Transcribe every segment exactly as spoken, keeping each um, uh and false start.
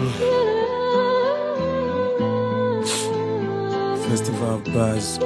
Festival of Bars.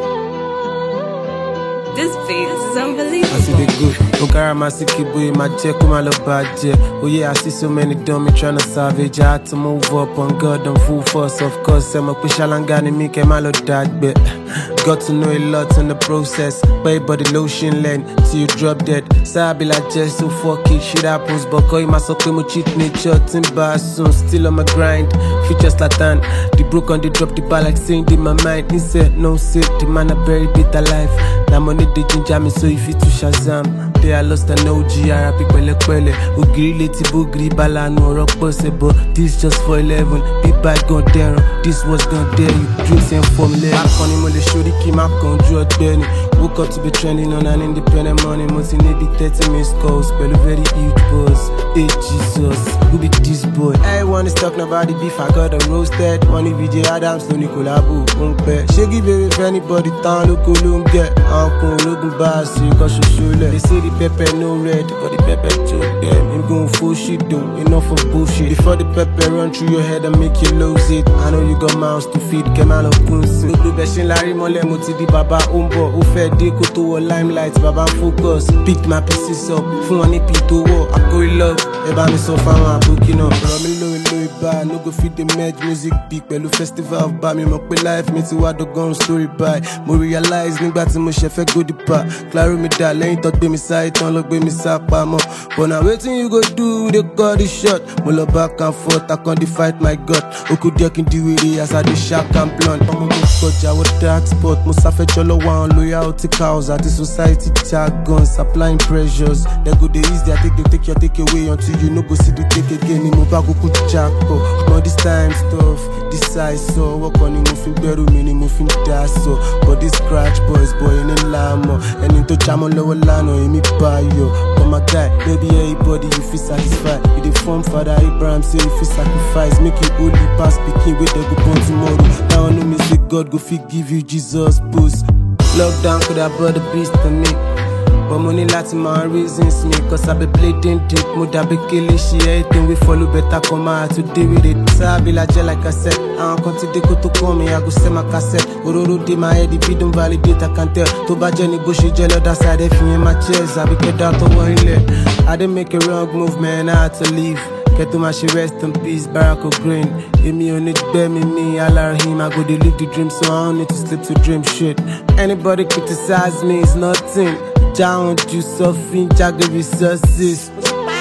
This beat is unbelievable. I see the good. Okara Masiki boy, my check, my love bad. Oh yeah, I see so many dummy trying to savage. I had to move up on God and full force. Of course, I'm a Pishalangani, me came my love dad, but got to know a lot in the process. Pay body lotion lane till you drop dead. Sabi like just so fuck it, shit happens. But call my so come cheat nature, timber soon. Still on my grind, future Slatan. The broke on the drop the bar like saying in my mind. He said no sit, the man a very bitter life. Now money they ginger me so if it to Shazam. They are lost and O G, I rap it pele pele. Ugiri leti bugri bala no rock possible. This just for eleven, big bad gon' dare. This was gon' dare you, drinks and formula. Back on him on the show, the key map gon' draw Benny. Woke up to be trending on an independent money. Most in the thirty minutes calls, but a very huge boss. Hey Jesus, who be this boy? Everyone is talking about the beef, I got them roasted. One V J Adams, Tony Collabo, Umpe. She give it if anybody town, look who get. Uncle, looking bass, you got your shoulder. They say the pepper no red, but the pepper choke them. Him going full shit though, enough of bullshit. Before the pepper run through your head and make you lose it. I know you got mouths to feed, Kemal Kunsi. Look, Beshin Larry Mole, Moti di Baba Umbo, Ufe Deko to a limelight, Baba focus. Pick my pieces up, Fun one P to war. I go in love, Eba me so far, I'm booking up. Romy low and low bar, no go feed the med music big. Pelu festival of bar, me mock me life, me to what the gun story by. Mo realize, nigga, to mo chef go the pa. Claro me da, lane talk be me side, don't look be me sap, mo. But now waiting you go do, they call the shot. Mo look back and forth, I can't fight my gut. Oku deck in the way, as I the shark and blunt. I'm gonna go I would dark spot, most of it all one loyalty cows at the society jargon, supplying pressures. They go the easy, I take they take your take away until you no go see the take again. In Mobago could jack up. All this time stuff, this size so work on him moving better, meaning moving dash so. But this scratch boys, boy in the lamo, and into Chamon lower lano, in me buy yo. But my guy, maybe everybody you feel satisfied. With the form father Abraham say if you sacrifice, make you only pass speaking with the go born tomorrow. Now I know me say God go fit give you Jesus boost. Lockdown could have brought the beast to me. But money lots my reasons me. Cause I be playing deep, mood be killing shit. Everything we follow better come out to deal with it. So I be like like I said, I don't continue go to call me, I go send my cassette. Ororo de my head, if you don't validate, I can tell. To bad Jenny Bushy jello, that's how they feel in my chest. I be get out of one leg. I didn't make a wrong move, man, I had to leave. Get to my shit, rest in peace, Barack O'Green. If me on it, bear me, me, I learn him. I go to live the dream, so I don't need to sleep to dream shit. Anybody criticize me, it's nothing. Down, you suffering, jagger resources.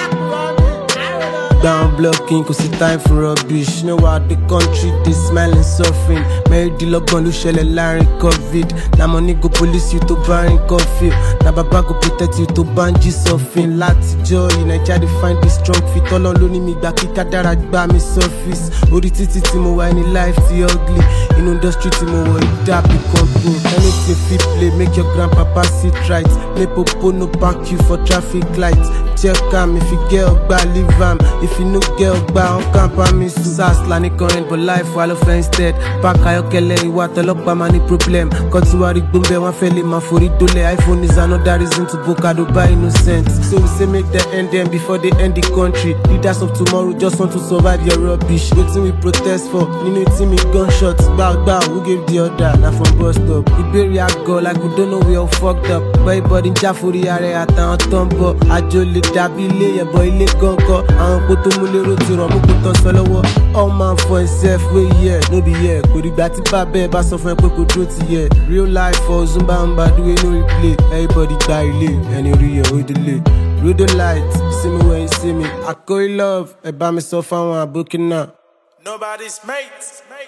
Down blocking, cause it's time for rubbish. You know how the country, they smiling, suffering. Mary the lockdown, you shell a Larry COVID. Now money go police you to buy coffee. Now Baba go protect you to banji suffering. Lati joy, in I try to find this strong fit. All on lonely me, back kadara gba me surface. Ori titi timo wa any life ti ugly. In industry timo wa it be company. Anything fit play, make your grandpapa sit right. Make popo no back you for traffic lights. Check am if you get up, leave am. If you no get up, on camp on me so Sass lani current but life while of instead. Pack ayokele iwa tolopa mani problem. Kontuari bumbe wan feli man for it dole. iPhone is another reason to book ado by innocence. So we say make the end them before they end the country. Leaders of tomorrow just want to survive your rubbish. Waiting we protest for, you know team with gunshots. Bow bow, who gave the order? Now from bus stop. Iberia go like we don't know we all fucked up. But everybody jafuri are at our tumble. Ajoli dabile ya boy le gonko. An koto mulero ti ro mo koto so lowo. All man for himself we here, no be here. Ko ri gba ti ba be ba so fun pe ko duro ti here. Real life for Zumba Mba do we no replay. Everybody gba ile, any ri o delay. Read the light, see me when you see me. I call you love, e ba me so far one booking now. Nobody's mate.